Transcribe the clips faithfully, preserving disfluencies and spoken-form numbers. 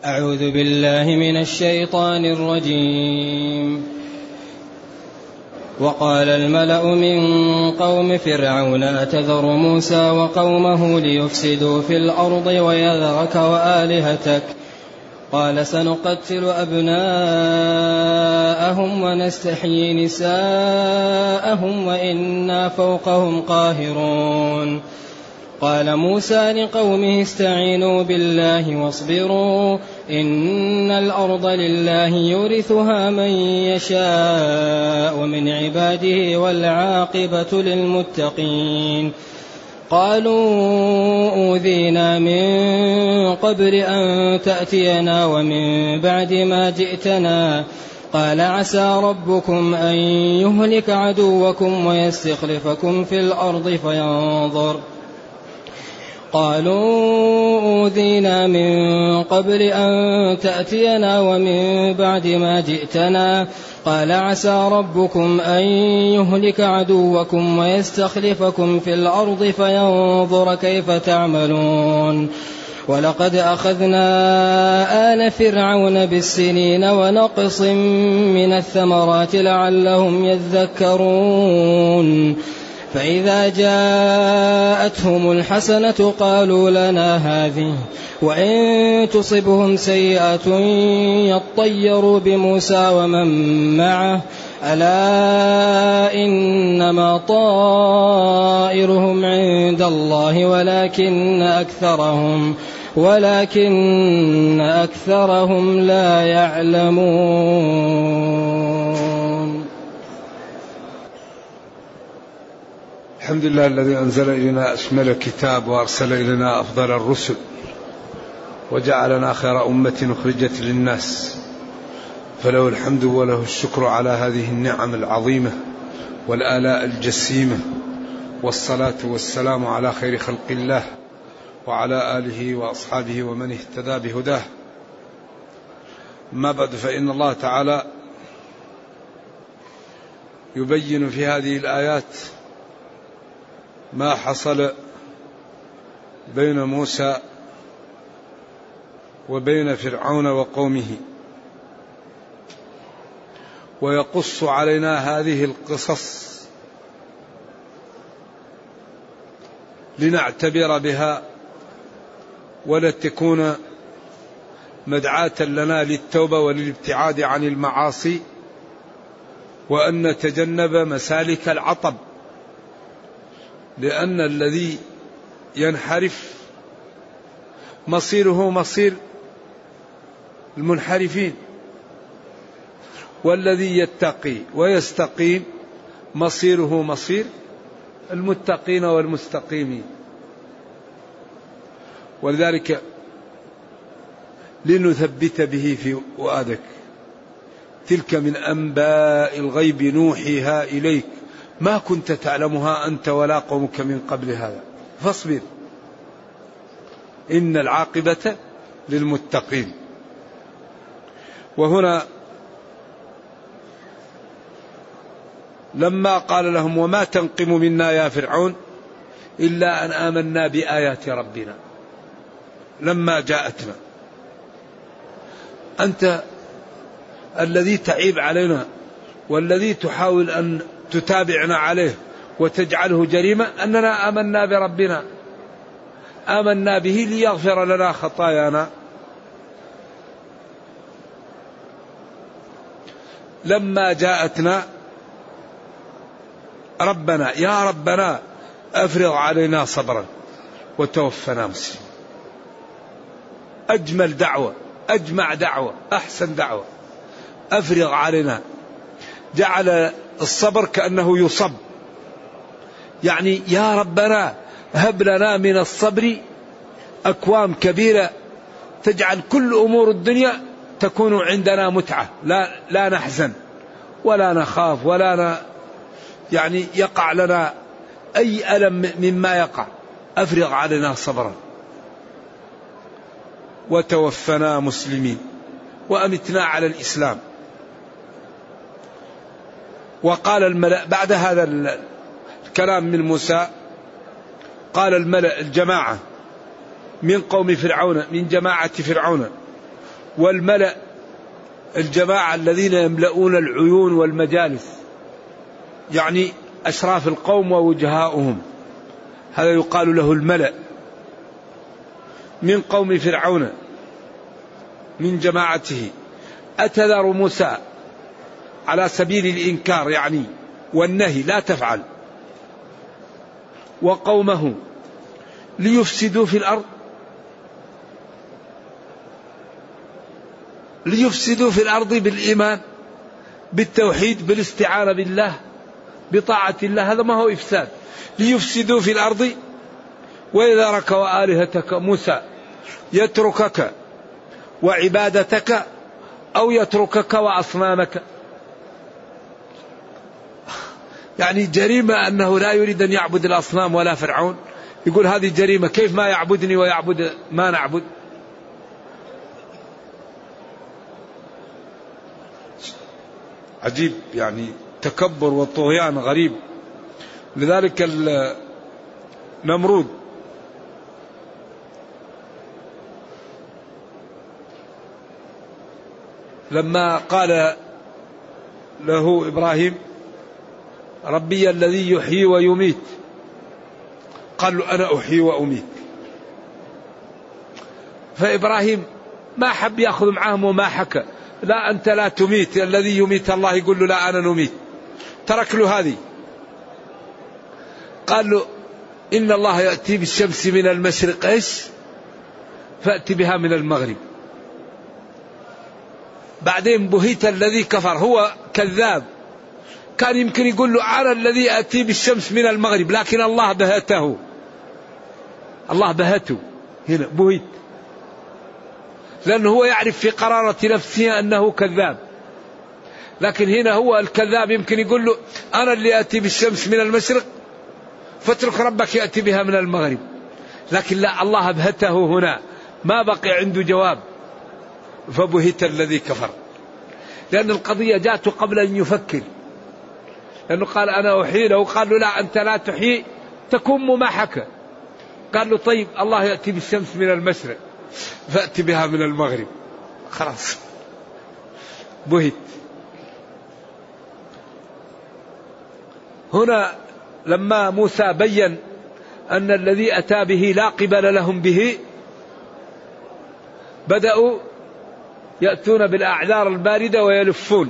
أعوذ بالله من الشيطان الرجيم. وقال الملأ من قوم فرعون أتذر موسى وقومه ليفسدوا في الأرض ويذرك وآلهتك قال سنقتل أبناءهم ونستحيي نساءهم وإنا فوقهم قاهرون. قال موسى لقومه استعينوا بالله واصبروا إن الأرض لله يورثها من يشاء من عباده والعاقبة للمتقين. قالوا أوذينا من قبل أن تأتينا ومن بعد ما جئتنا قال عسى ربكم أن يهلك عدوكم ويستخلفكم في الأرض فينظر قالوا أوذينا من قبل أن تأتينا ومن بعد ما جئتنا قال عسى ربكم أن يهلك عدوكم ويستخلفكم في الأرض فينظر كيف تعملون. ولقد أخذنا آل فرعون بالسنين ونقص من الثمرات لعلهم يذكرون. فإذا جاءتهم الحسنة قالوا لنا هذه وإن تصبهم سيئة يطيروا بموسى ومن معه ألا إنما طائرهم عند الله ولكن أكثرهم ولكن أكثرهم لا يعلمون. الحمد لله الذي أنزل إلينا أشمل الكتاب وأرسل إلينا أفضل الرسل وجعلنا خير أمة أخرجت للناس، فله الحمد وله الشكر على هذه النعم العظيمة والآلاء الجسيمة، والصلاة والسلام على خير خلق الله وعلى آله وأصحابه ومن اهتدى بهداه. ما بعد، فإن الله تعالى يبين في هذه الآيات ما حصل بين موسى وبين فرعون وقومه، ويقص علينا هذه القصص لنعتبر بها ولا تكون مدعاة لنا للتوبة وللابتعاد عن المعاصي، وأن نتجنب مسالك العطب، لأن الذي ينحرف مصيره مصير المنحرفين، والذي يتقي ويستقيم مصيره مصير المتقين والمستقيمين. ولذلك لنثبت به في فؤادك تلك من أنباء الغيب نوحيها إليك ما كنت تعلمها أنت ولا قومك من قبل هذا فاصبر إن العاقبة للمتقين. وهنا لما قال لهم وما تنقم منا يا فرعون إلا أن آمنا بآيات ربنا لما جاءتنا، أنت الذي تعيب علينا والذي تحاول أن تتابعنا عليه وتجعله جريمة أننا آمنا بربنا، آمنا به ليغفر لنا خطايانا. لما جاءتنا ربنا يا ربنا أفرغ علينا صبرا وتوفنا مسلمين. أجمل دعوة، أجمع دعوة، أحسن دعوة، أفرغ علينا. جعل الصبر كأنه يصب، يعني يا ربنا هب لنا من الصبر أكوام كبيرة تجعل كل أمور الدنيا تكون عندنا متعة، لا, لا نحزن ولا نخاف ولا ن... يعني يقع لنا أي ألم مما يقع. أفرغ علينا صبرا وتوفنا مسلمين وأمتنا على الإسلام. وقال الملأ بعد هذا الكلام من موسى، قال الملأ الجماعة من قوم فرعون من جماعة فرعون والملأ الجماعة الذين يملؤون العيون والمجالس، يعني أشراف القوم ووجهاؤهم، هذا يقال له الملأ من قوم فرعون من جماعته. أتذر موسى على سبيل الإنكار يعني والنهي، لا تفعل، وقومه ليفسدوا في الأرض، ليفسدوا في الأرض بالإيمان بالتوحيد بالاستعانة بالله بطاعة الله، هذا ما هو إفساد. ليفسدوا في الأرض ويذرك وآلهتك، موسى يتركك وعبادتك أو يتركك وأصنامك. يعني جريمة أنه لا يريد أن يعبد الأصنام ولا فرعون، يقول هذه جريمة، كيف ما يعبدني ويعبد ما نعبد. عجيب، يعني تكبر وطغيان غريب. لذلك نمرود لما قال له إبراهيم ربي الذي يحيي ويميت، قال له أنا أحيي وأميت. فإبراهيم ما حب يأخذ معهم وما حكى، لا أنت لا تميت، الذي يميت الله، يقول له لا أنا نميت، ترك له هذه. قال له إن الله يأتي بالشمس من المشرق إيش فأتي بها من المغرب. بعدين بهيت الذي كفر، هو كذاب، كان يمكن يقول له أنا الذي أتي بالشمس من المغرب، لكن الله بهته، الله بهته هنا بهيت، لأنه هو يعرف في قرارة نفسه أنه كذاب. لكن هنا هو الكذاب يمكن يقول له أنا اللي أتي بالشمس من المشرق فاترك ربك يأتي بها من المغرب، لكن لا، الله أبهته هنا، ما بقي عنده جواب، فبهت الذي كفر. لأن القضية جاءته قبل أن يفكر، لأنه قال أنا أحيي، لو قال له لا أنت لا تحيي تكون ما حكى. قال له طيب الله يأتي بالشمس من المشرق فأتي بها من المغرب، خلاص بهت. هنا لما موسى بين أن الذي أتى به لا قبل لهم به، بدأوا يأتون بالأعذار الباردة ويلفون.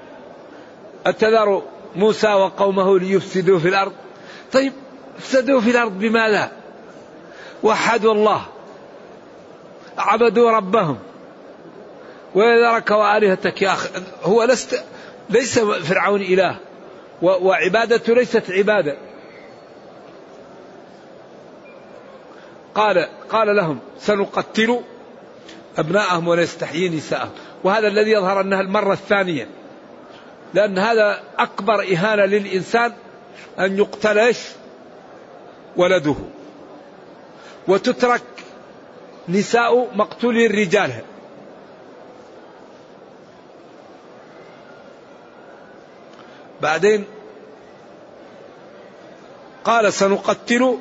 أتذر موسى وقومه ليفسدوا في الأرض، طيب افسدوا في الأرض بماذا؟ وحدوا الله، عبدوا ربهم، ويذرك وآلهتك. يا أخي هو لست ليس فرعون إله، وعبادته ليست عبادة. قال قال لهم سنقتل أبناءهم ونستحيي نساءهم، وهذا الذي يظهر أنها المرة الثانية، لأن هذا أكبر إهانة للإنسان أن يقتلش ولده وتترك نساء مقتولي الرجال. بعدين قال سنقتل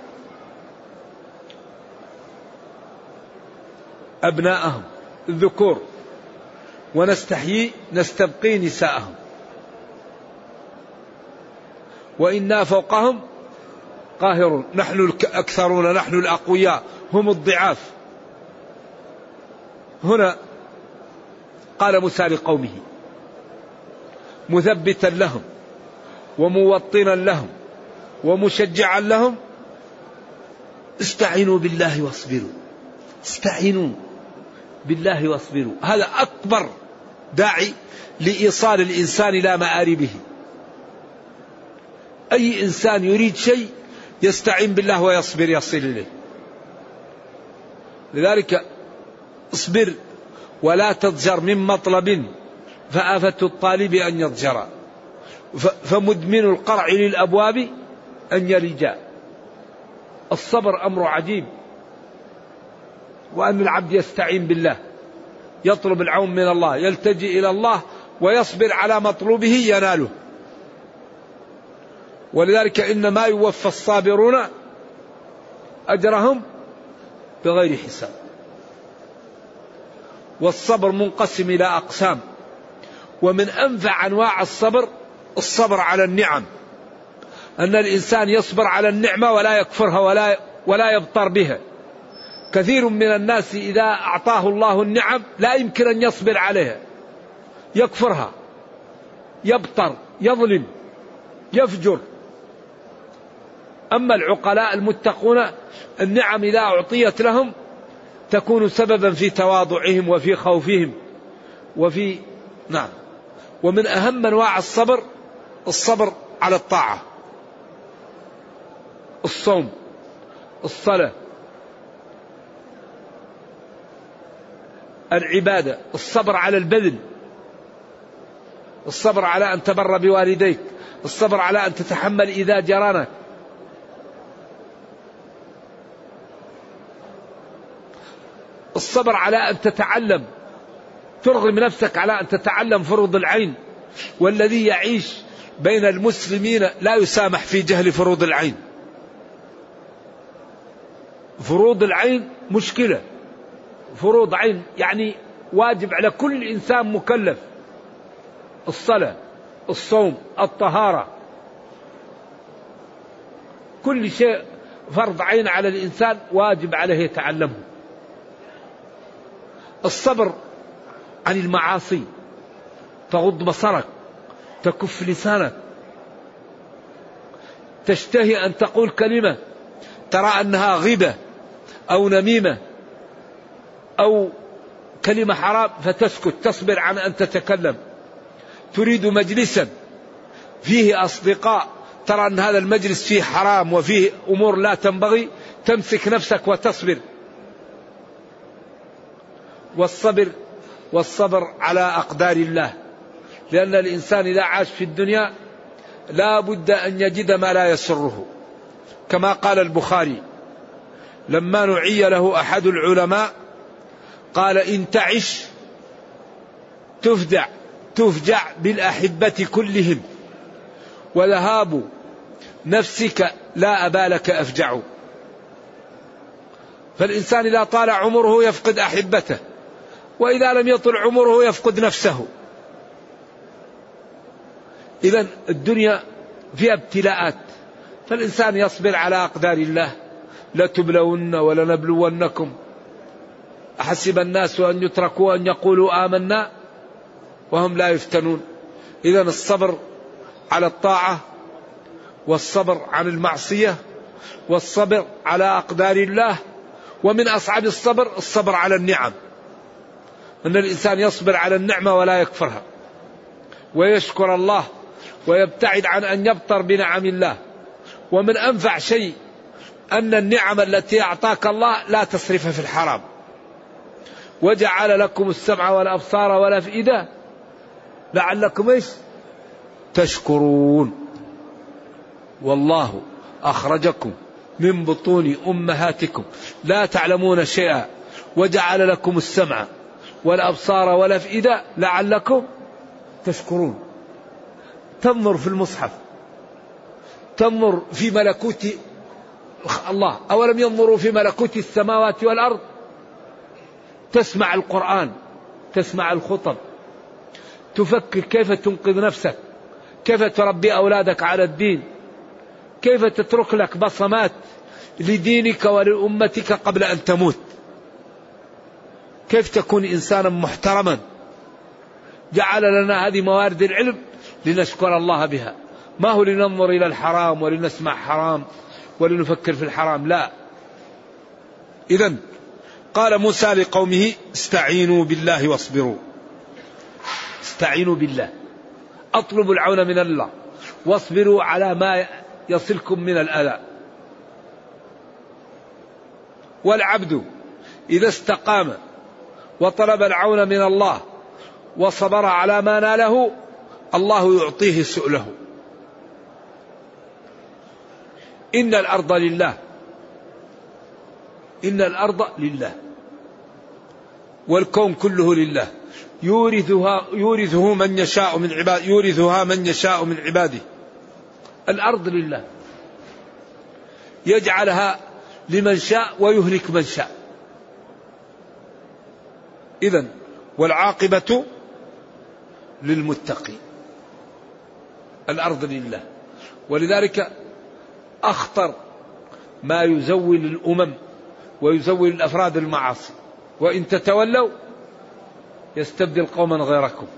أبناءهم الذكور ونستحيي نستبقي نساءهم، وإنا فوقهم قاهرون، نحن الأكثرون، نحن الأقوياء، هم الضعاف. هنا قال موسى لقومه مثبتا لهم وموطنا لهم ومشجعا لهم استعينوا بالله واصبروا، استعينوا بالله واصبروا. هذا أكبر داعي لإيصال الإنسان إلى مآربه. أي إنسان يريد شيء يستعين بالله ويصبر يصل إليه. لذلك اصبر ولا تضجر من مطلب فآفة الطالب أن يضجر، فمدمن القرع للأبواب أن يلجا. الصبر أمر عجيب، وأن العبد يستعين بالله، يطلب العون من الله، يلتجئ إلى الله ويصبر على مطلوبه يناله. ولذلك إنما يوفى الصابرون أجرهم بغير حساب. والصبر منقسم إلى أقسام، ومن أنفع أنواع الصبر الصبر على النعم، أن الإنسان يصبر على النعمة ولا يكفرها ولا ولا يبطر بها. كثير من الناس إذا أعطاه الله النعم لا يمكن أن يصبر عليها، يكفرها، يبطر، يظلم، يفجر. أما العقلاء المتقون النعم إذا أعطيت لهم تكون سببا في تواضعهم وفي خوفهم وفي نعم. ومن أهم أنواع الصبر الصبر على الطاعة، الصوم، الصلاة، العبادة، الصبر على البذل، الصبر على أن تبر بوالديك، الصبر على أن تتحمل إذا جرانك، الصبر على أن تتعلم، ترغم نفسك على أن تتعلم فروض العين. والذي يعيش بين المسلمين لا يسامح في جهل فروض العين. فروض العين مشكلة، فروض عين يعني واجب على كل إنسان مكلف، الصلاة، الصوم، الطهارة، كل شيء فرض عين على الإنسان واجب عليه يتعلمه. الصبر عن المعاصي، تغض بصرك، تكف لسانك، تشتهي أن تقول كلمة ترى أنها غيبة أو نميمة أو كلمة حرام فتسكت، تصبر عن أن تتكلم. تريد مجلسا فيه أصدقاء ترى أن هذا المجلس فيه حرام وفيه أمور لا تنبغي، تمسك نفسك وتصبر. والصبر والصبر على أقدار الله، لأن الإنسان إذا عاش في الدنيا لا بد أن يجد ما لا يسره، كما قال البخاري لما نعي له أحد العلماء قال إن تعش تفدع تفجع بالأحبة كلهم، وذهاب نفسك لا أبالك أفجع. فالإنسان إذا طال عمره يفقد أحبته، وإذا لم يطل عمره يفقد نفسه. إذن الدنيا فيها ابتلاءات، فالإنسان يصبر على أقدار الله. لتبلون ولنبلونكم أحسب الناس أن يتركوا أن يقولوا آمنا وهم لا يفتنون. إذن الصبر على الطاعة، والصبر عن المعصية، والصبر على أقدار الله. ومن أصعب الصبر الصبر على النعم، أن الإنسان يصبر على النعمة ولا يكفرها ويشكر الله ويبتعد عن أن يبطر بنعم الله. ومن أنفع شيء أن النعم التي أعطاك الله لا تصرف في الحرام. وجعل لكم السمع والأبصار والأفئدة لعلكم إيش تشكرون. والله أخرجكم من بطون أمهاتكم لا تعلمون شيئا وجعل لكم السمع والأبصار والأفئدة لعلكم تشكرون. تنظر في المصحف، تنظر في ملكوت الله، أولم ينظروا في ملكوت السماوات والأرض. تسمع القرآن، تسمع الخطب، تفكر كيف تنقذ نفسك، كيف تربي أولادك على الدين، كيف تترك لك بصمات لدينك ولأمتك قبل أن تموت، كيف تكون إنسانا محترما. جعل لنا هذه موارد العلم لنشكر الله بها، ما هو لننظر إلى الحرام ولنسمع حرام ولنفكر في الحرام، لا. إذن قال موسى لقومه استعينوا بالله واصبروا. استعينوا بالله، اطلبوا العون من الله، واصبروا على ما يصلكم من الأذى. والعبد إذا استقام وطلب العون من الله وصبر على ما ناله الله يعطيه سؤله. إن الأرض لله، إن الأرض لله، والكون كله لله، يورثها يورثه من يشاء من عباده، يورثها من يشاء من عباده. الأرض لله، يجعلها لمن شاء ويهلك من شاء. إذن والعاقبة للمتقين. الأرض لله، ولذلك أخطر ما يزول الأمم ويزول الأفراد المعاصي. وإن تتولوا يستبدل قوما غيركم،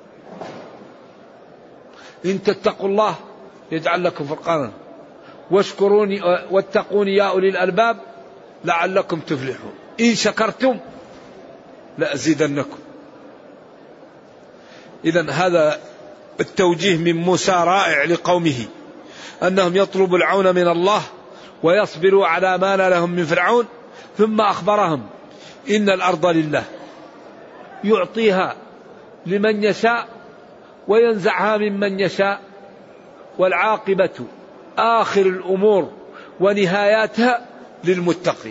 إن تتقوا الله يجعل لكم فرقانا واشكروني واتقوني يا أولي الألباب لعلكم تفلحون إن شكرتم لأزيدنكم. إذن هذا التوجيه من موسى رائع لقومه، أنهم يطلبوا العون من الله ويصبروا على ما نالهم من فرعون، ثم أخبرهم إن الأرض لله يعطيها لمن يشاء وينزعها ممن يشاء، والعاقبة آخر الأمور ونهاياتها للمتقين.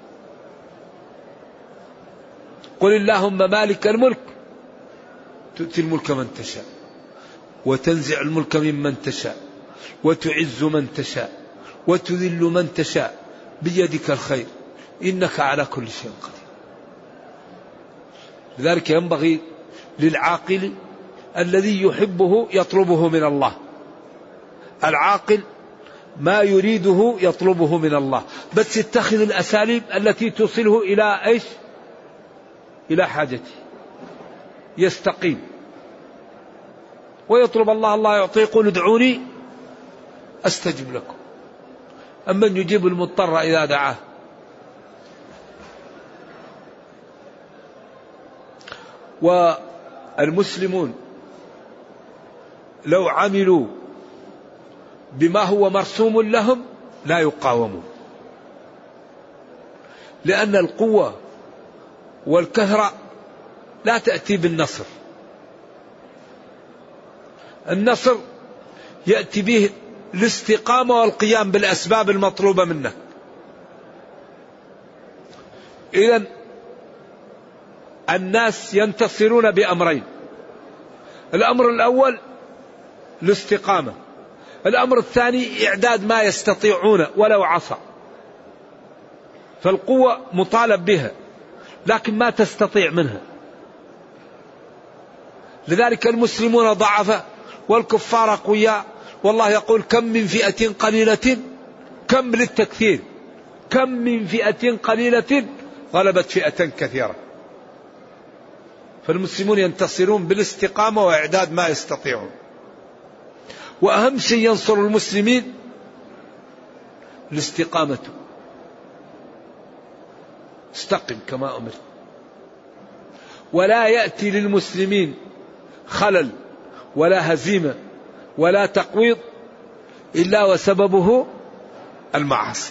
قل اللهم مالك الملك تؤتي الملك من تشاء وتنزع الملك ممن تشاء وتعز من تشاء وتذل من تشاء بيدك الخير إنك على كل شيء قدير. لذلك ينبغي للعاقل الذي يحبه يطلبه من الله، العاقل ما يريده يطلبه من الله، بس يتخذ الأساليب التي توصله إلى إيش؟ إلى حاجته، يستقيم ويطلب الله، الله يعطيه، يقول ادعوني أستجب لكم. أمن يجيب المضطر إذا دعاه. والمسلمون لو عملوا بما هو مرسوم لهم لا يقاومون، لأن القوة والكثرة لا تأتي بالنصر. النصر يأتي به الاستقامة والقيام بالأسباب المطلوبة منه. إذن الناس ينتصرون بأمرين: الأمر الأول الاستقامة، الأمر الثاني إعداد ما يستطيعون ولو عصى. فالقوة مطالب بها لكن ما تستطيع منها. لذلك المسلمون ضعفاء والكفار أقوياء، والله يقول كم من فئة قليلة، كم للتكثير، كم من فئة قليلة غلبت فئة كثيرة. فالمسلمون ينتصرون بالاستقامة وإعداد ما يستطيعون. وأهم شيء ينصر المسلمين الاستقامة، استقم كما أمرت. ولا يأتي للمسلمين خلل ولا هزيمة ولا تقويض إلا وسببه المعاصي.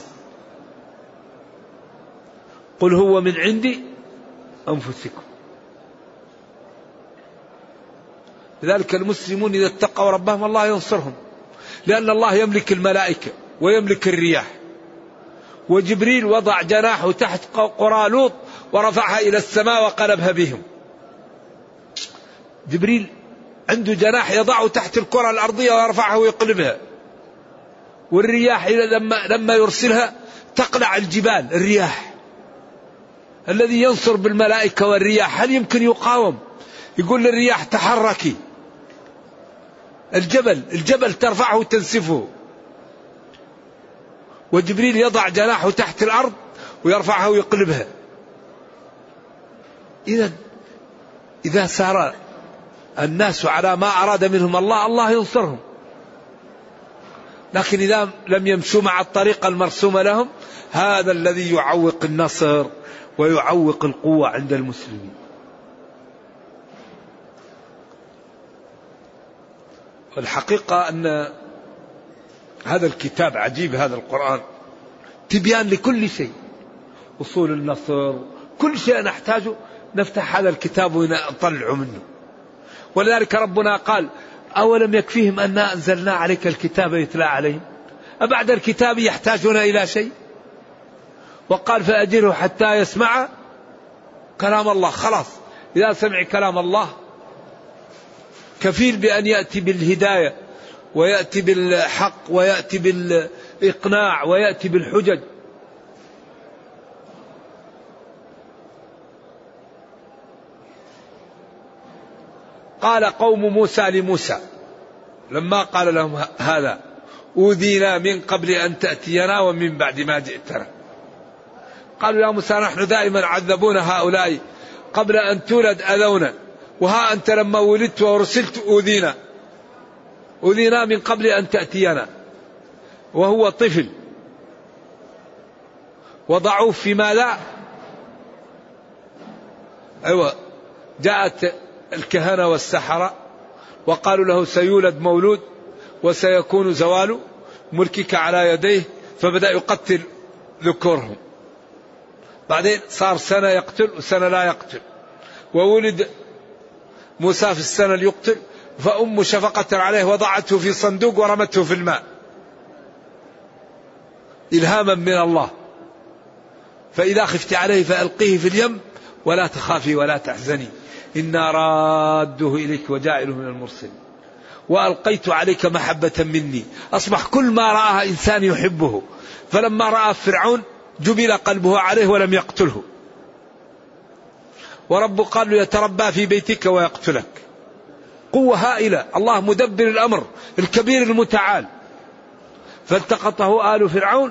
قل هو من عند أنفسكم. لذلك المسلمون إذا اتقوا ربهم الله ينصرهم، لأن الله يملك الملائكة ويملك الرياح. وجبريل وضع جناحه تحت قرى لوط ورفعها إلى السماء وقلبها بهم. جبريل عنده جناح يضعه تحت الكرة الأرضية ويرفعها ويقلبها. والرياح لما لما يرسلها تقلع الجبال. الرياح الذي ينصر بالملائكة والرياح هل يمكن يقاوم؟ يقول للرياح تحركي، الجبل الجبل ترفعه وتنسفه. وجبريل يضع جناحه تحت الأرض ويرفعها ويقلبها. إذا إذا سار الناس على ما أراد منهم الله الله ينصرهم. لكن إذا لم يمشوا مع الطريقة المرسومة لهم هذا الذي يعوق النصر ويعوق القوة عند المسلمين. الحقيقة أن هذا الكتاب عجيب، هذا القرآن تبيان لكل شيء، أصول النصر، كل شيء نحتاجه نفتح هذا الكتاب ونطلع منه. ولذلك ربنا قال أولم يكفيهم أن أنزلنا عليك الكتاب يتلى عليهم أبعد الكتاب يحتاجون إلى شيء؟ وقال فأجره حتى يسمع كلام الله. خلاص إذا سمع كلام الله كفيل بأن يأتي بالهداية ويأتي بالحق ويأتي بالإقناع ويأتي بالحجج. قال قوم موسى لموسى لما قال لهم هذا: أوذينا من قبل أن تأتينا ومن بعد ما جئتنا. قالوا يا موسى نحن دائما عذبون هؤلاء قبل أن تولد أذونا، وها أنت لما ولدت ورسلت أوذينا أوذينا من قبل أن تأتينا، وهو طفل وضعوف في ماذا؟ أيوة، جاءت الكهنة والسحرة وقالوا له سيولد مولود وسيكون زوال ملكك على يديه، فبدأ يقتل ذكورهم. بعدين صار سنة يقتل وسنة لا يقتل، وولد موسى في السنة اللي يقتل، فأم شفقة عليه وضعته في صندوق ورمته في الماء إلهاما من الله: فإذا خفت عليه فألقيه في اليم ولا تخافي ولا تحزني إنا رادوه إليك وجاعله من المرسلين وألقيت عليك محبة مني. أصبح كل ما رآه إنسان يحبه، فلما رأى فرعون جبل قلبه عليه ولم يقتله، ورب قال له يتربى في بيتك ويقتلك. قوة هائلة، الله مدبر الأمر الكبير المتعال. فالتقطه آل فرعون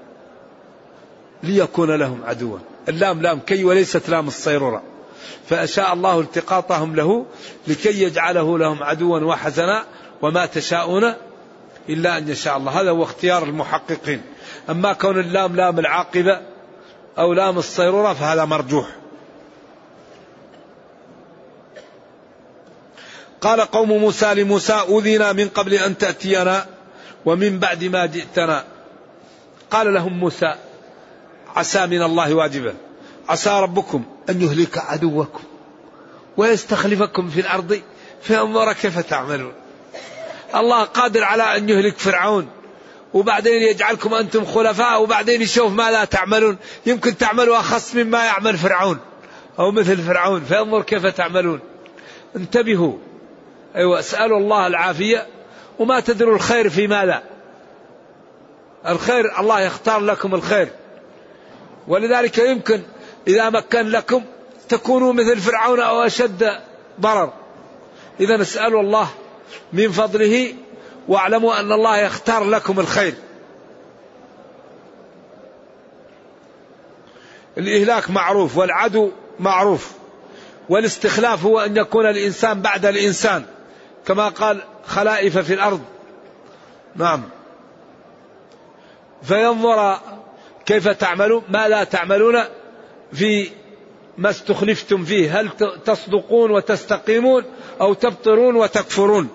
ليكون لهم عدوا. اللام لام كي وليست لام الصيرورة، فأشاء الله التقاطهم له لكي يجعله لهم عدوا وحزنا وما تشاءون إلا أن يشاء الله. هذا هو اختيار المحققين. أما كون اللام لام العاقبة أو لام الصيرورة فهذا مرجوح. قال قوم موسى لموسى: أوذينا من قبل أن تأتينا ومن بعد ما جئتنا. قال لهم موسى: عسى من الله واجبا، عسى ربكم أن يهلك عدوكم ويستخلفكم في الأرض فينظر كيف تعملون. الله قادر على أن يهلك فرعون وبعدين يجعلكم أنتم خلفاء وبعدين يشوف ما لا تعملون. يمكن تعملوا أخص مما يعمل فرعون أو مثل فرعون فينظر كيف تعملون. انتبهوا، أيوة، اسألوا الله العافية وما تدروا الخير في ماذا. الخير الله يختار لكم الخير، ولذلك يمكن إذا مكن لكم تكونوا مثل فرعون أو أشد ضرر. إذا نسأل الله من فضله واعلموا أن الله يختار لكم الخير. الإهلاك معروف والعدو معروف، والاستخلاف هو أن يكون الإنسان بعد الإنسان كما قال خلائف في الأرض. نعم، فينظر كيف تعملون ما لا تعملون في ما استخلفتم فيه، هل تصدقون وتستقيمون أو تبطرون وتكفرون.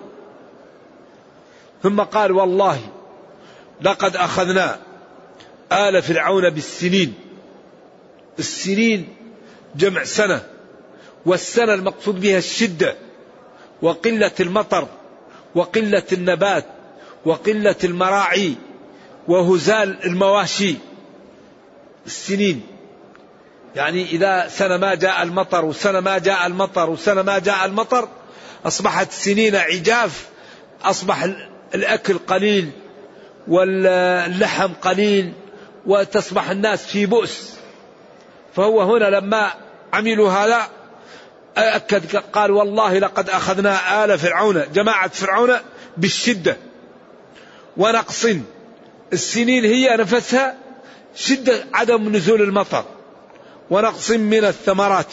ثم قال: والله لقد أخذنا آل فرعون بالسنين. السنين جمع سنة، والسنة المقصود بها الشدة وقلة المطر وقلة النبات وقلة المراعي وهزال المواشي. السنين يعني إذا سنة ما جاء المطر وسنة ما جاء المطر وسنة ما جاء المطر أصبحت سنين عجاف، أصبح الأكل قليل واللحم قليل وتصبح الناس في بؤس. فهو هنا لما عملوا هذا أكد قال: والله لقد أخذنا آل فرعون، جماعة فرعون، بالشدة ونقص. السنين هي نفسها شدة عدم نزول المطر، ونقص من الثمرات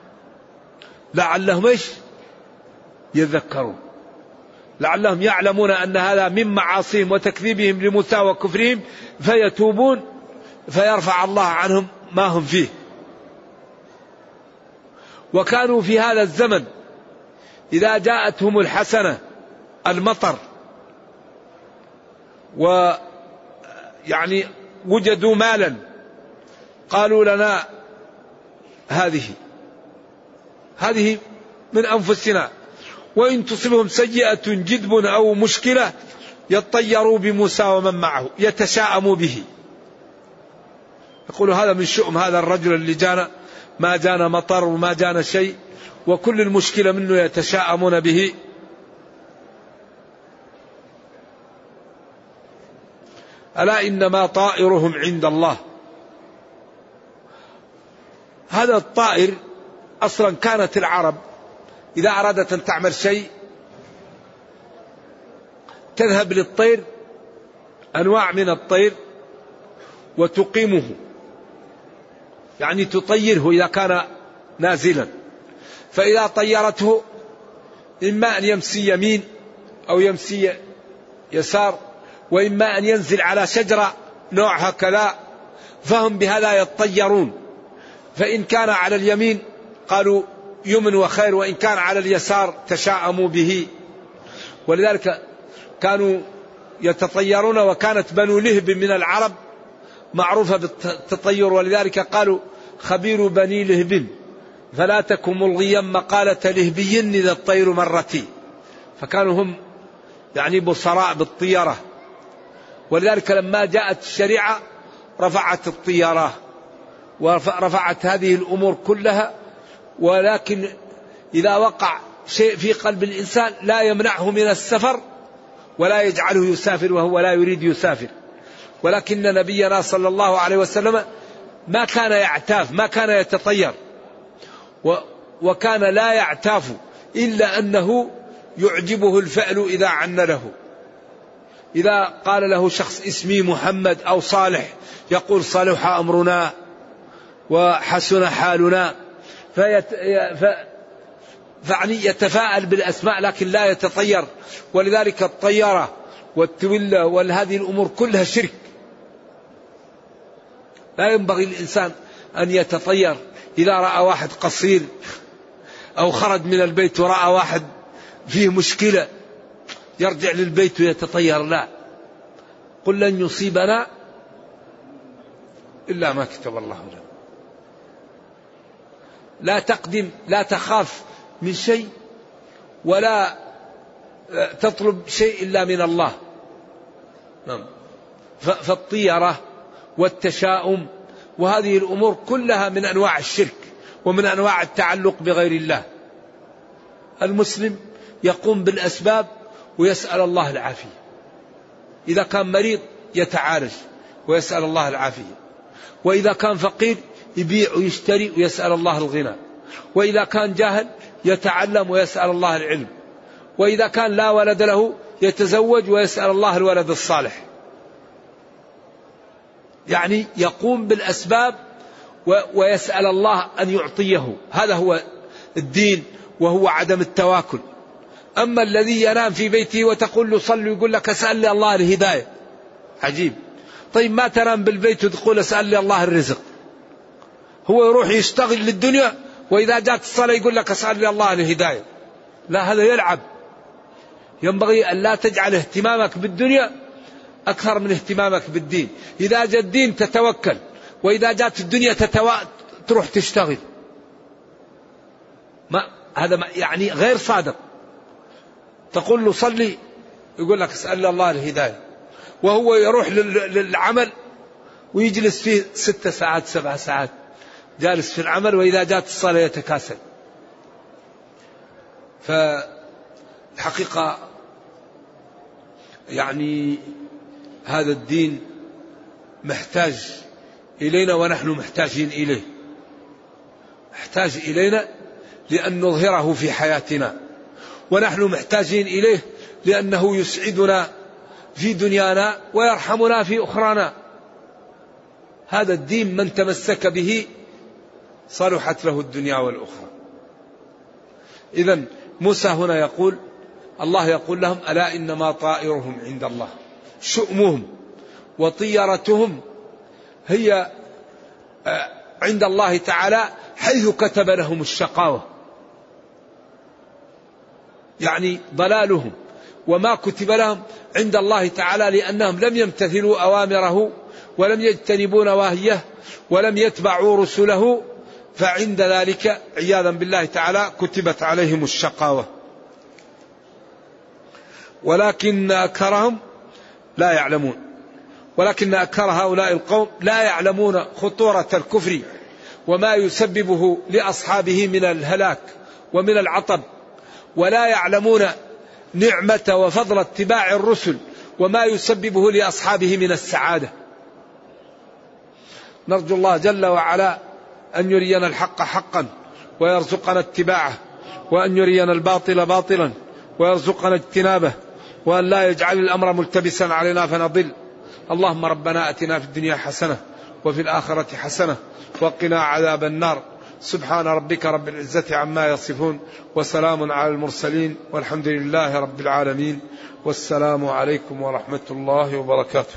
لعلهم ايش يذكرون، لعلهم يعلمون أن هذا من معاصيهم وتكذيبهم لموسى وكفرهم فيتوبون فيرفع الله عنهم ما هم فيه. وكانوا في هذا الزمن إذا جاءتهم الحسنة المطر ويعني وجدوا مالا قالوا لنا هذه هذه من أنفسنا، وإن تصبهم سيئة جدب أو مشكلة يطيروا بموسى ومن معه يتشاءموا به. يقولوا هذا من شؤم هذا الرجل اللي جانا، ما جانا مطر وما جانا شيء، وكل المشكلة منه يتشاءمون به. ألا إنما طائرهم عند الله. هذا الطائر أصلا كانت العرب إذا أرادت أن تعمل شيء تذهب للطير، أنواع من الطير، وتقيمه، يعني تطيره إذا كان نازلا، فإذا طيرته إما أن يمسي يمين أو يمسي يسار، وإما أن ينزل على شجرة نوع هكذا، فهم بهذا يطيرون. فإن كان على اليمين قالوا يمن وخير، وإن كان على اليسار تشاءموا به. ولذلك كانوا يتطيرون، وكانت بنو لهب من العرب معروفة بالتطير، ولذلك قالوا خبير بني لهب فلا تكن ملغيا مقالة لهبي إذا الطير مرتي. فكانوا هم يعني بصراء بالطيرة، ولذلك لما جاءت الشريعة رفعت الطيرة ورفعت هذه الأمور كلها. ولكن إذا وقع شيء في قلب الإنسان لا يمنعه من السفر ولا يجعله يسافر وهو لا يريد يسافر. ولكن نبينا صلى الله عليه وسلم ما كان يعتاف، ما كان يتطير، وكان لا يعتاف إلا أنه يعجبه الفعل إذا عن له. إذا قال له شخص اسمي محمد أو صالح يقول صلح أمرنا وحسن حالنا، فيت... ف... فعني يتفاءل بالأسماء لكن لا يتطير. ولذلك الطيارة والتولة وهذه الأمور كلها شرك. لا ينبغي الإنسان أن يتطير. إذا رأى واحد قصير أو خرج من البيت ورأى واحد فيه مشكلة يرجع للبيت ويتطير، لا. قل لن يصيبنا إلا ما كتب الله لنا. لا تقدم، لا تخاف من شيء ولا تطلب شيء إلا من الله. فالطيرة والتشاؤم وهذه الأمور كلها من أنواع الشرك ومن أنواع التعلق بغير الله. المسلم يقوم بالأسباب ويسأل الله العافية. إذا كان مريض يتعالج ويسأل الله العافية، وإذا كان فقير يبيع ويشتري ويسأل الله الغنى، وإذا كان جاهل يتعلم ويسأل الله العلم، وإذا كان لا ولد له يتزوج ويسأل الله الولد الصالح. يعني يقوم بالأسباب ويسأل الله أن يعطيه. هذا هو الدين وهو عدم التواكل. أما الذي ينام في بيته وتقول له صل ويقول لك اسأل لي الله الهداية، عجيب. طيب ما تنام بالبيت وتقول اسأل لي الله الرزق؟ هو يروح يشتغل للدنيا وإذا جاءت الصلاة يقول لك اسأل لي الله الهداية. لا، هذا يلعب. ينبغي أن لا تجعل اهتمامك بالدنيا أكثر من اهتمامك بالدين. إذا جاء الدين تتوكل، وإذا جاءت الدنيا تتو... تروح تشتغل. ما هذا ما يعني غير صادق. تقول له صلي يقول لك اسأل الله الهداية، وهو يروح للعمل ويجلس فيه ست ساعات سبع ساعات جالس في العمل، وإذا جاءت الصلاة يتكاسل. فالحقيقة يعني هذا الدين محتاج إلينا ونحن محتاجين إليه. محتاج إلينا لأن نظهره في حياتنا، ونحن محتاجين إليه لأنه يسعدنا في دنيانا ويرحمنا في أخرانا. هذا الدين من تمسك به صلحت له الدنيا والأخرى. إذن موسى هنا يقول، الله يقول لهم ألا إنما طائرهم عند الله. شؤمهم وطيرتهم هي عند الله تعالى حيث كتب لهم الشقاوة، يعني ضلالهم وما كتب لهم عند الله تعالى، لأنهم لم يمتثلوا أوامره ولم يجتنبوا نواهيه ولم يتبعوا رسله، فعند ذلك عياذا بالله تعالى كتبت عليهم الشقاوة. ولكن أكثرهم لا يعلمون، ولكن أكثر هؤلاء القوم لا يعلمون خطورة الكفر وما يسببه لأصحابه من الهلاك ومن العطب، ولا يعلمون نعمة وفضل اتباع الرسل وما يسببه لأصحابه من السعادة. نرجو الله جل وعلا أن يرينا الحق حقا ويرزقنا اتباعه، وأن يرينا الباطل باطلا ويرزقنا اجتنابه، وأن لا يجعل الأمر ملتبسا علينا فنضل. اللهم ربنا أتنا في الدنيا حسنة وفي الآخرة حسنة وقنا عذاب النار. سبحان ربك رب العزة عما يصفون وسلام على المرسلين والحمد لله رب العالمين، والسلام عليكم ورحمة الله وبركاته.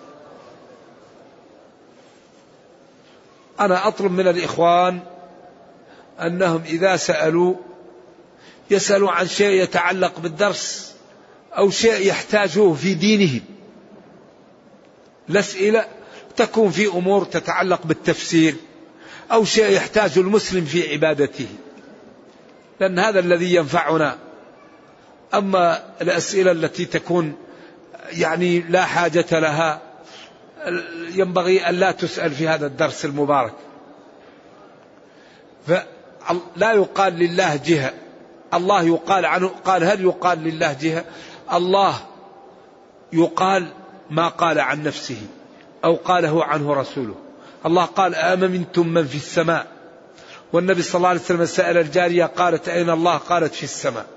أنا أطلب من الإخوان أنهم إذا سألوا يسألوا عن شيء يتعلق بالدرس أو شيء يحتاجوه في دينهم. الأسئلة تكون في أمور تتعلق بالتفسير أو شيء يحتاج المسلم في عبادته، لأن هذا الذي ينفعنا. أما الأسئلة التي تكون يعني لا حاجة لها ينبغي أن لا تسأل في هذا الدرس المبارك. فلا يقال لله جهة، الله يقال عنه. قال هل يقال لله جهة؟ الله يقال ما قال عن نفسه أو قاله عنه رسوله. الله قال أأمنتم من في السماء، والنبي صلى الله عليه وسلم سأل الجارية قالت أين الله؟ قالت في السماء.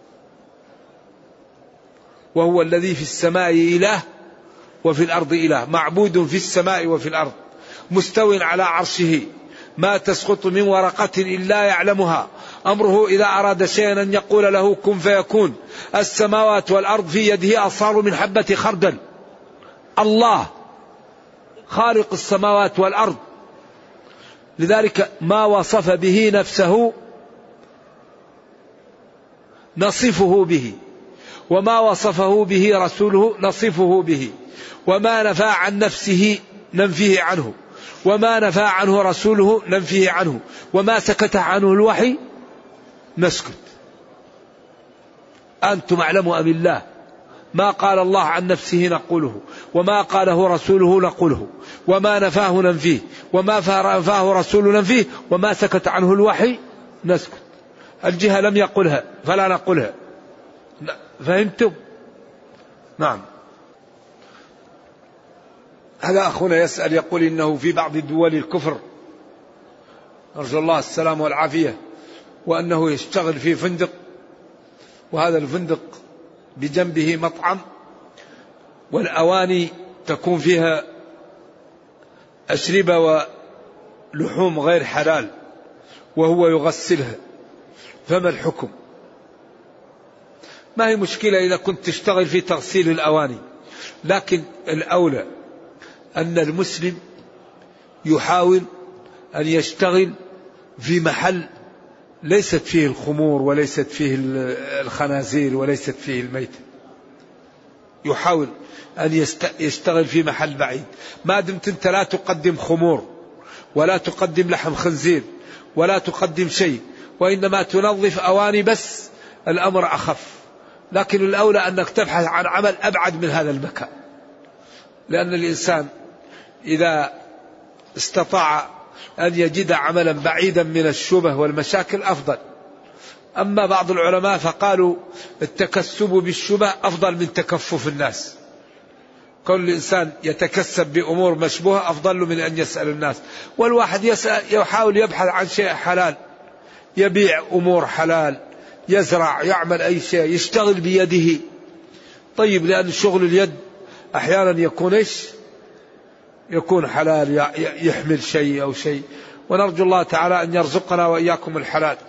وهو الذي في السماء إله وفي الأرض إله، معبود في السماء وفي الأرض، مستو على عرشه، ما تسقط من ورقة إلا يعلمها، أمره إذا أراد شيئا أن يقول له كن فيكون، السماوات والأرض في يده أصغر من حبة خردل. الله خالق السماوات والأرض، لذلك ما وصف به نفسه نصفه به، وما وصفه به رسوله نصفه به، وما نفى عن نفسه ننفيه عنه، وما نفى عنه رسوله ننفيه عنه، وما سكت عنه الوحي نسكت. أنتم أعلم أم الله؟ ما قال الله عن نفسه نقوله، وما قاله رسوله نقوله، وما نفاه ننفيه، وما نفاه رسوله ننفيه، وما سكت عنه الوحي نسكت. الجهة لم يقلها فلا نقولها. فهمتم؟ نعم. هذا أخونا يسأل يقول إنه في بعض دول الكفر، نرجو الله السلام والعافية، وأنه يشتغل في فندق، وهذا الفندق بجنبه مطعم، والأواني تكون فيها أشربة ولحوم غير حلال وهو يغسلها، فما الحكم؟ ما هي مشكلة إذا كنت تشتغل في تغسيل الأواني، لكن الأولى أن المسلم يحاول أن يشتغل في محل ليست فيه الخمور وليست فيه الخنازير وليست فيه الميتة. يحاول أن يشتغل في محل بعيد، ما دمت أنت لا تقدم خمور ولا تقدم لحم خنزير ولا تقدم شيء، وإنما تنظف أواني بس، الأمر أخف. لكن الأولى أنك تبحث عن عمل أبعد من هذا المكان، لأن الإنسان إذا استطاع أن يجد عملا بعيدا من الشبه والمشاكل أفضل. أما بعض العلماء فقالوا التكسب بالشبه أفضل من تكفف الناس. كل إنسان يتكسب بأمور مشبوهة أفضل من أن يسأل الناس. والواحد يسأل يحاول يبحث عن شيء حلال، يبيع أمور حلال، يزرع، يعمل أي شيء، يشتغل بيده. طيب، لأن شغل اليد أحيانا يكون إيش؟ يكون حلال، يحمل شيء أو شيء. ونرجو الله تعالى أن يرزقنا وإياكم الحلال.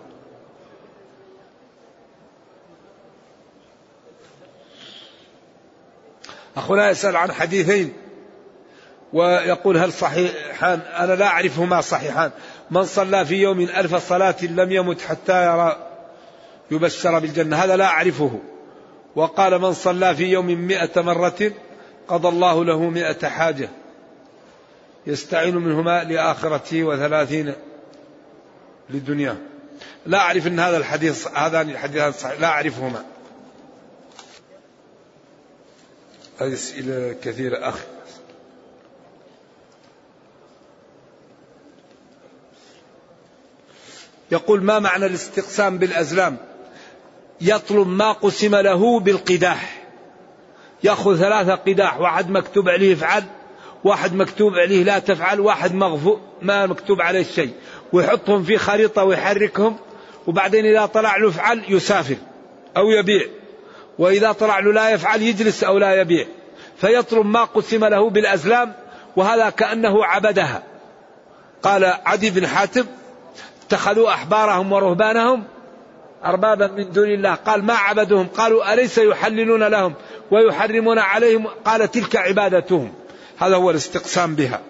أخونا يسأل عن حديثين ويقول هل صحيحان؟ أنا لا أعرفهما صحيحان. من صلى في يوم ألف صلاة لم يمت حتى يرى يبشر بالجنة، هذا لا أعرفه. وقال من صلى في يوم مئة مرة قضى الله له مئة حاجة يستعين منهما لآخرته وثلاثين للدنيا. لا أعرف أن هذا الحديث، هذان الحديثان صحيح، لا أعرفهما. هذه أسئلة كثيرة أخي. يقول ما معنى الاستقسام بالأزلام؟ يطلب ما قسم له بالقداح، يأخذ ثلاثة قداح، واحد مكتوب عليه افعل، واحد مكتوب عليه لا تفعل، واحد مغفو ما مكتوب عليه شيء، ويحطهم في خريطة ويحركهم وبعدين إذا طلع له يفعل يسافر أو يبيع، وإذا طلع له لا يفعل يجلس أو لا يبيع، فيطلب ما قسم له بالأزلام، وهذا كأنه عبدها. قال عدي بن حاتم اتخذوا أحبارهم ورهبانهم أربابا من دون الله، قال ما عبدهم، قالوا أليس يحللون لهم ويحرمون عليهم، قال تلك عبادتهم. هذا هو الاستقسام بها.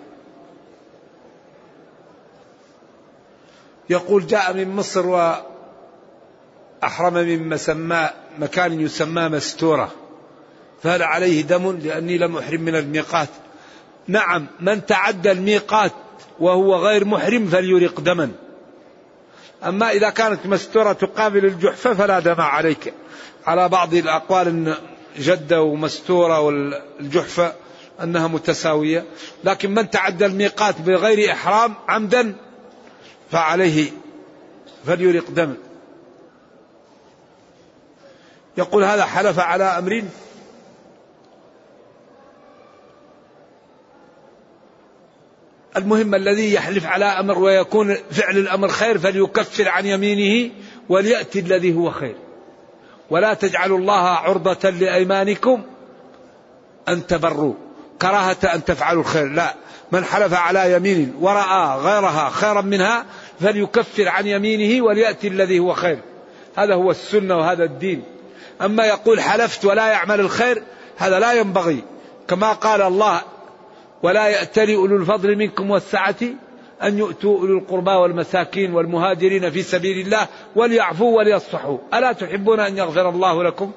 يقول جاء من مصر وأحرم من مسمى مكان يسمى مستورة، فهل عليه دم لأني لم أحرم من الميقات؟ نعم، من تعدى الميقات وهو غير محرم فليرق دما. أما إذا كانت مستورة تقابل الجحفة فلا دم عليك. على بعض الأقوال أن جدة ومستورة والجحفة أنها متساوية، لكن من تعدى الميقات بغير إحرام عمدا فعليه فليرق دم. يقول هذا حلف على أمر المهم الذي يحلف على أمر ويكون فعل الأمر خير فليكفر عن يمينه وليأتي الذي هو خير، ولا تجعلوا الله عرضة لأيمانكم أن تبروا كراهة أن تفعلوا الخير. لا، من حلف على يمين ورأى غيرها خيرا منها فليكفر عن يمينه وليأتي الذي هو خير. هذا هو السنة وهذا الدين. أما يقول حلفت ولا يعمل الخير هذا لا ينبغي، كما قال الله ولا يأتل أولو الفضل منكم والسعة أن يؤتوا أولو القربى والمساكين والمهاجرين في سبيل الله وليعفوا وليصفحوا ألا تحبون أن يغفر الله لكم.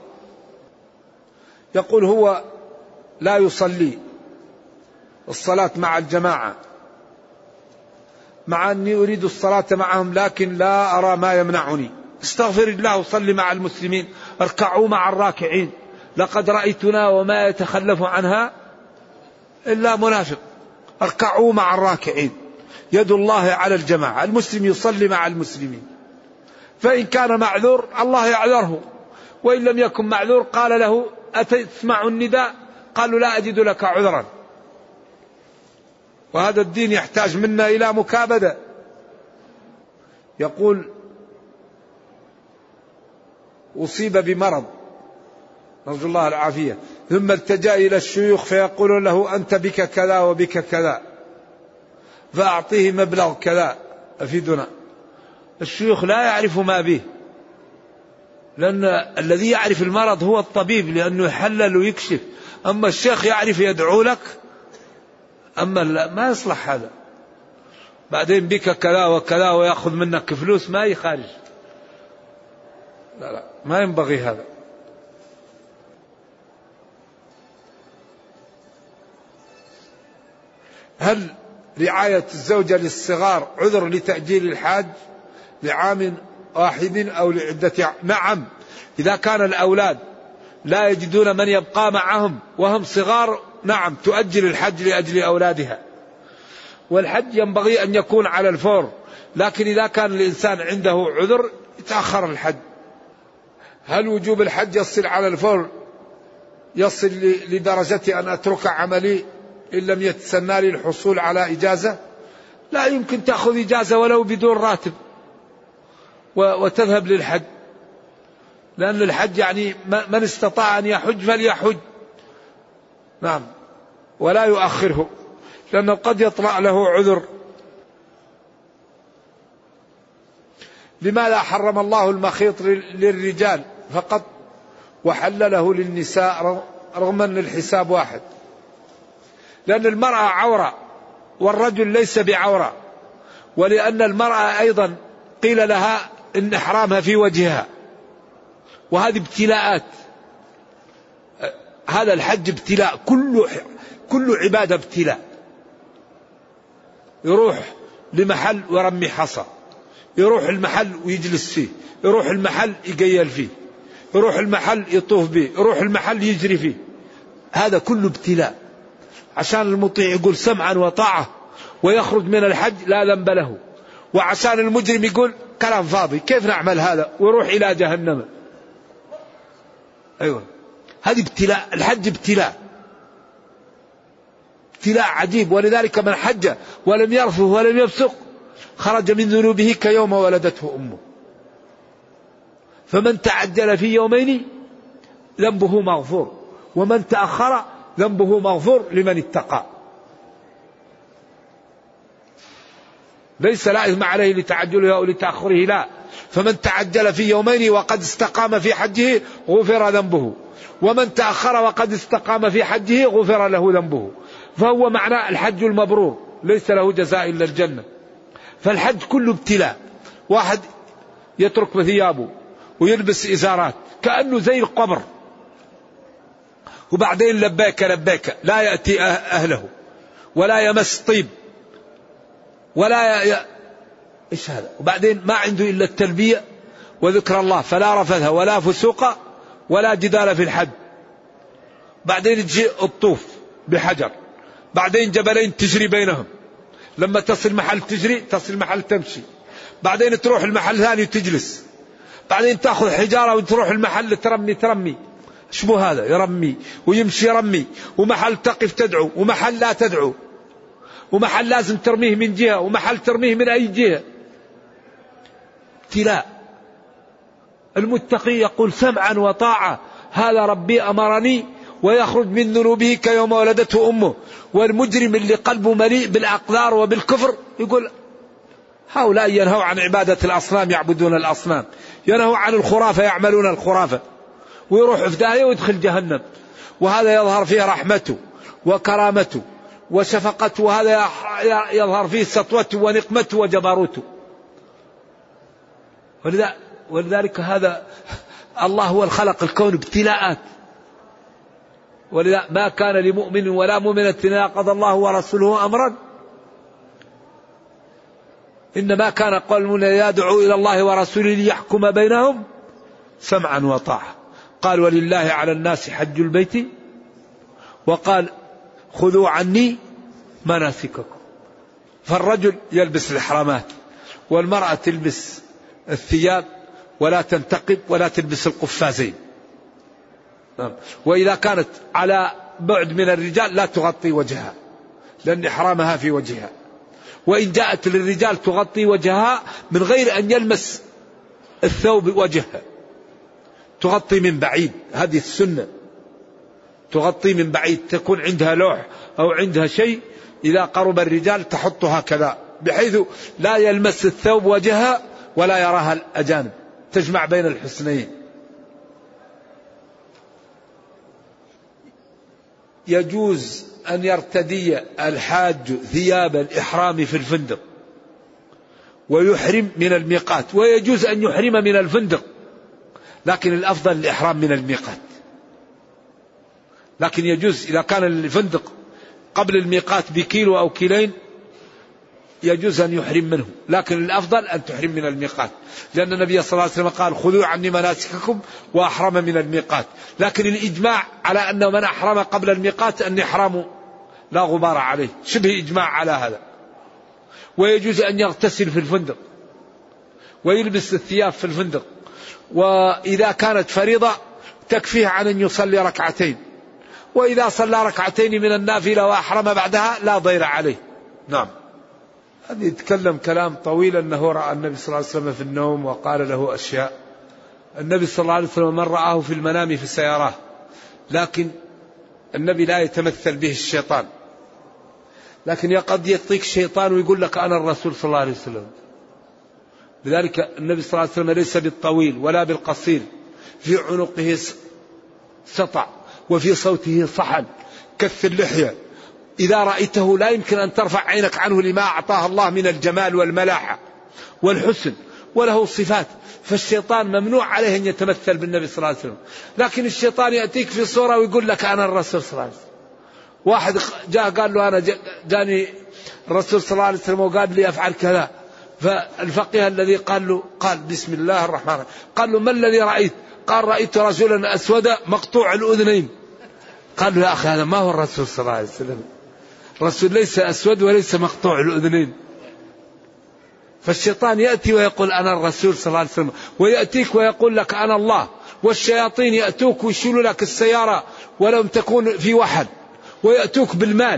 يقول هو لا يصلي الصلاة مع الجماعة مع أني أريد الصلاة معهم لكن لا أرى ما يمنعني. استغفر الله وصلي مع المسلمين، اركعوا مع الراكعين، لقد رأيتنا وما يتخلف عنها إلا منافق. اركعوا مع الراكعين، يد الله على الجماعة، المسلم يصلي مع المسلمين، فإن كان معذور الله يعذره، وإن لم يكن معذور قال له أتسمع النداء؟ قالوا لا أجد لك عذرا. وهذا الدين يحتاج منا إلى مكابدة. يقول أصيب بمرض نرجو الله العافية، ثم التجأ إلى الشيوخ فيقول له أنت بك كذا وبك كذا فأعطيه مبلغ كذا أفيدنا. الشيوخ لا يعرف ما به، لأن الذي يعرف المرض هو الطبيب لأنه يحلل ويكشف، أما الشيخ يعرف يدعو لك، أما لا ما يصلح هذا. بعدين بك كذا وكذا ويأخذ منك فلوس ما يخارج، لا لا ما ينبغي هذا. هل رعاية الزوجة للصغار عذر لتأجيل الحاج لعام واحد أو لعدة عام؟ نعم، إذا كان الأولاد لا يجدون من يبقى معهم وهم صغار نعم تؤجل الحج لأجل أولادها، والحج ينبغي أن يكون على الفور، لكن إذا كان الإنسان عنده عذر يتأخر الحج. هل وجوب الحج يصل على الفور يصل لدرجة أن أترك عملي إن لم يتسنى لي الحصول على إجازة؟ لا يمكن تأخذ إجازة ولو بدون راتب وتذهب للحج، لأن الحج يعني من استطاع أن يحج فليحج، نعم، ولا يؤخره، لأنه قد يطلع له عذر. لماذا حرم الله المخيط للرجال فقط وحلله للنساء رغم أن الحساب واحد؟ لأن المرأة عورة والرجل ليس بعورة، ولأن المرأة أيضا قيل لها إن إحرامها في وجهها، وهذه ابتلاءات. هذا الحج ابتلاء، كل كل عبادة ابتلاء. يروح لمحل ورمي حصى، يروح المحل ويجلس فيه، يروح المحل يقيل فيه، يروح المحل يطوف به، يروح المحل يجري فيه، هذا كله ابتلاء. عشان المطيع يقول سمعا وطاعة ويخرج من الحج لا ذنب له، وعشان المجرم يقول كلام فاضي كيف نعمل هذا ويروح إلى جهنم. أيوة، هذه ابتلاء، الحج ابتلاء، ابتلاء عجيب. ولذلك من حج ولم يرفث ولم يفسق خرج من ذنوبه كيوم ولدته أمه. فمن تعجل في يومين ذنبه مغفور، ومن تأخر ذنبه مغفور لمن اتقى. ليس لا إثم عليه لتعجله أو لتأخره، لا، فمن تعجل في يومين وقد استقام في حجه غفر ذنبه، ومن تأخر وقد استقام في حجه غفر له ذنبه. فهو معنى الحج المبرور ليس له جزاء إلا الجنة. فالحج كله ابتلاء. واحد يترك ثيابه ويلبس إزارات كأنه زي القبر، وبعدين لبيك لبيك لا يأتي أهله ولا يمس طيب ولا ي... إيش هذا؟ وبعدين ما عنده إلا التلبية وذكر الله، فلا رفث ولا فسوق ولا جدال في الحج. بعدين تجي الطوف بحجر، بعدين جبلين تجري بينهم، لما تصل محل تجري، تصل محل تمشي، بعدين تروح المحل ثاني تجلس، بعدين تأخذ حجارة وتروح المحل ترمي ترمي. شبو هذا؟ يرمي ويمشي يرمي، ومحل تقف تدعو ومحل لا تدعو، ومحل لازم ترميه من جهة ومحل ترميه من أي جهة. ابتلاء. المتقي يقول سمعا وطاعة، هذا ربي أمرني، ويخرج من ذنوبه كيوم ولدته أمه. والمجرم اللي قلبه مليء بالأقدار وبالكفر يقول هؤلاء ينهوا عن عبادة الأصنام، يعبدون الأصنام، ينهوا عن الخرافة، يعملون الخرافة، ويروح في داهية ويدخل جهنم. وهذا يظهر فيه رحمته وكرامته وشفقته، وهذا يظهر فيه سطوته ونقمته وجبروته. ولذلك هذا الله هو الخلق الكون ابتلاءات. ولذا ما كان لمؤمن ولا مؤمنة إذا قضى الله ورسوله أمرا، إنما كان قول المؤمنين يدعو إلى الله ورسوله ليحكم بينهم سمعا وطاعة. قال ولله على الناس حج البيت، وقال خذوا عني مناسككم. فالرجل يلبس الإحرامات، والمرأة تلبس الثياب ولا تنتقب ولا تلبس القفازين. وإذا كانت على بعد من الرجال لا تغطي وجهها، لأن إحرامها في وجهها. وإن جاءت للرجال تغطي وجهها من غير أن يلمس الثوب وجهها، تغطي من بعيد. هذه السنة، تغطي من بعيد، تكون عندها لوح أو عندها شيء، إذا قرب الرجال تحط هكذا بحيث لا يلمس الثوب وجهها ولا يراها الأجانب، تجمع بين الحسنين. يجوز أن يرتدي الحاج ثياب الإحرام في الفندق ويحرم من الميقات، ويجوز أن يحرم من الفندق، لكن الأفضل الإحرام من الميقات. لكن يجوز إذا كان الفندق قبل الميقات بكيلو أو كيلين يجوز أن يحرم منه، لكن الأفضل أن تحرم من الميقات، لأن النبي صلى الله عليه وسلم قال خذوا عني مناسككم وأحرم من الميقات. لكن الإجماع على أن من أحرم قبل الميقات أن إحرامه لا غبار عليه، شبه إجماع على هذا. ويجوز أن يغتسل في الفندق ويلبس الثياب في الفندق، وإذا كانت فريضة تكفيه عن أن يصلي ركعتين، وإذا صلى ركعتين من النافلة وأحرم بعدها لا ضير عليه. نعم. هذا يتكلم كلام طويل أنه رأى النبي صلى الله عليه وسلم في النوم وقال له أشياء. النبي صلى الله عليه وسلم من رآه في المنام في سياراه، لكن النبي لا يتمثل به الشيطان، لكن قد يعطيك الشيطان ويقول لك أنا الرسول صلى الله عليه وسلم. لذلك النبي صلى الله عليه وسلم ليس بالطويل ولا بالقصير، في عنقه سطع وفي صوته صحن كث اللحية، إذا رأيته لا يمكن أن ترفع عينك عنه لما أعطاه الله من الجمال والملاحة والحسن، وله صفات. فالشيطان ممنوع عليه أن يتمثل بالنبي صلى الله عليه وسلم، لكن الشيطان يأتيك في صورة ويقول لك أنا الرسول صلى الله عليه وسلم. واحد جاء قال له أنا جاني الرسول صلى الله عليه وسلم وقال لي أفعل كذا، فالفقيه الذي قال له قال بسم الله الرحمن الرحيم، قال له ما الذي رأيت؟ قال رأيت رجلا أسودا مقطوع الأذنين. قال له يا أخي هذا ما هو الرسول صلى الله عليه وسلم، الرسول ليس أسود وليس مقطوع الأذنين. فالشيطان يأتي ويقول أنا الرسول صلى الله عليه وسلم، ويأتيك ويقول لك أنا الله، والشياطين يأتوك ويشيلوا لك السيارة ولم تكون في وحل، ويأتوك بالمال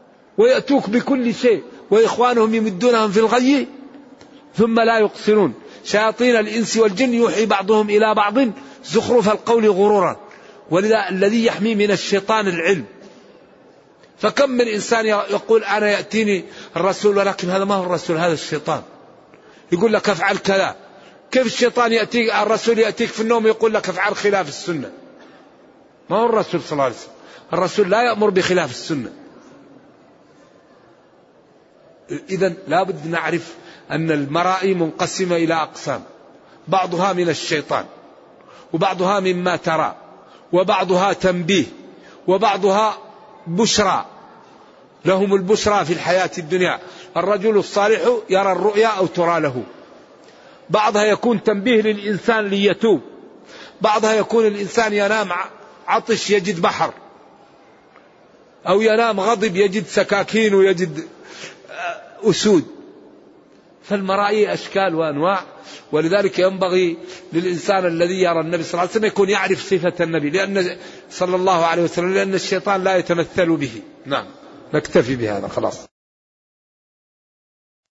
ويأتوك بكل شيء، وإخوانهم يمدونهم في الغي ثم لا يقصرون. شياطين الإنس والجن يوحي بعضهم إلى بعض زخرف القول غرورا. ولذا الذي يحمي من الشيطان العلم. فكم من إنسان يقول أنا يأتيني الرسول ولكن هذا ما هو الرسول، هذا الشيطان يقول لك افعل كذا. كيف الشيطان يأتيك الرسول يأتيك في النوم يقول لك افعل خلاف السنة؟ ما هو الرسول صلى الله عليه وسلم. الرسول لا يأمر بخلاف السنة. إذن لابد نعرف أن المرائي منقسمة إلى أقسام، بعضها من الشيطان وبعضها مما ترى وبعضها تنبيه وبعضها بشرى، لهم البشرى في الحياة الدنيا. الرجل الصالح يرى الرؤيا أو ترى له. بعضها يكون تنبيه للإنسان ليتوب، بعضها يكون الإنسان ينام عطش يجد بحر، أو ينام غضب يجد سكاكين ويجد أسود. فالمرائي أشكال وأنواع. ولذلك ينبغي للإنسان الذي يرى النبي صلى الله عليه وسلم يكون يعرف صفة النبي، لأن صلى الله عليه وسلم لأن الشيطان لا يتمثل به. نعم، نكتفي بهذا خلاص.